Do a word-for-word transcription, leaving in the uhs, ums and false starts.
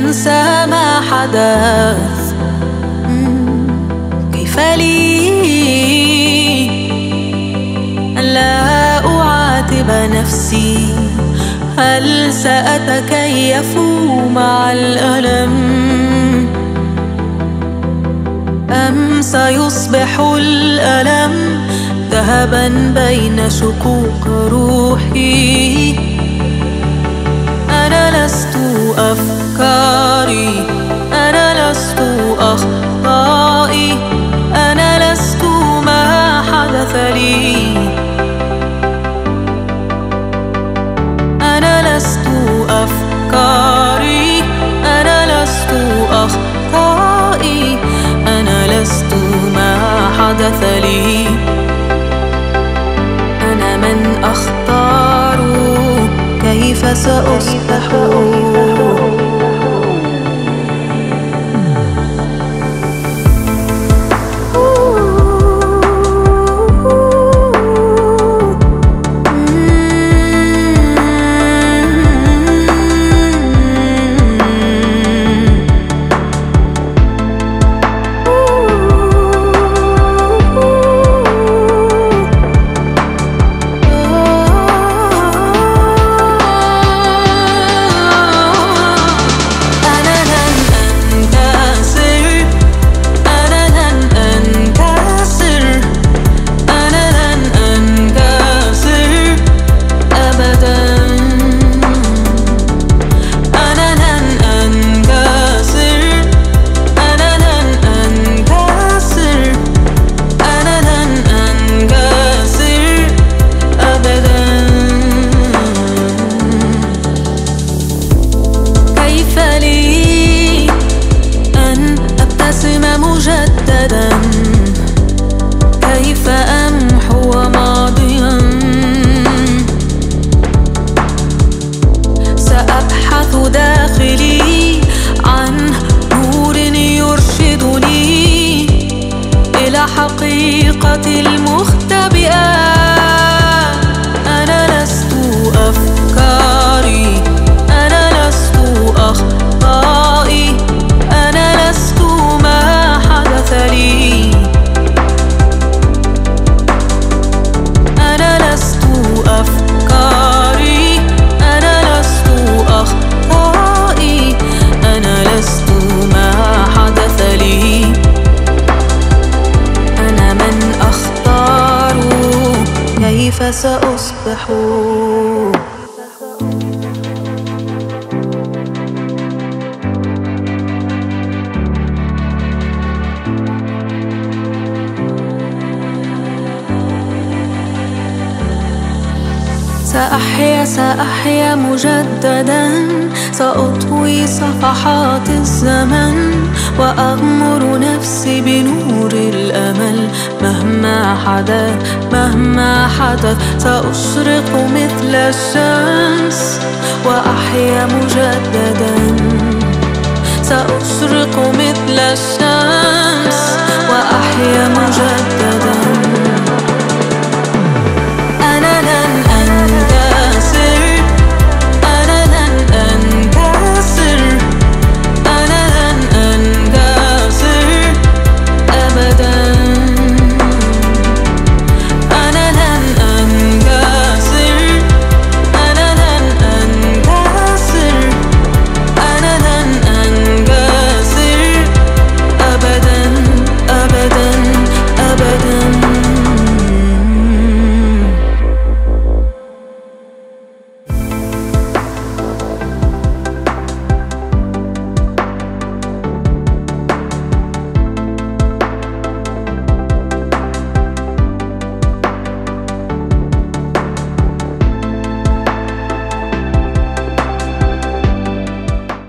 أنسى ما حدث. كيف لي ألا أعاتب نفسي؟ هل سأتكيف مع الألم أم سيصبح الألم ذهبا بين شكوك روحي؟ أنا لست أفكاري، أنا لست أخطائي، أنا لست ما حدث لي، أنا لست أفكاري، أنا لست أخطائي، أنا لست ما حدث لي. أنا من أختار كيف سأصبح. مجددا كيف أمحو ماضيا؟ سأبحث داخلي عن نور يرشدني إلى حقيقة المختبئة. أنا لست أفكاري، أنا لست أخطائي، أنا لست ما حدث لي، أنا لست أفكاري، أنا لست أخطائي، أنا لست ما حدث لي. أنا من أختار كيف سأصبح. سأحيا سأحيا مجددا، سأطوي صفحات الزمن وأغمر نفسي بنور الأمل. مهما حدث مهما حدث سأشرق مثل الشمس وأحيا مجددا، سأشرق مثل الشمس وأحيا مجددا.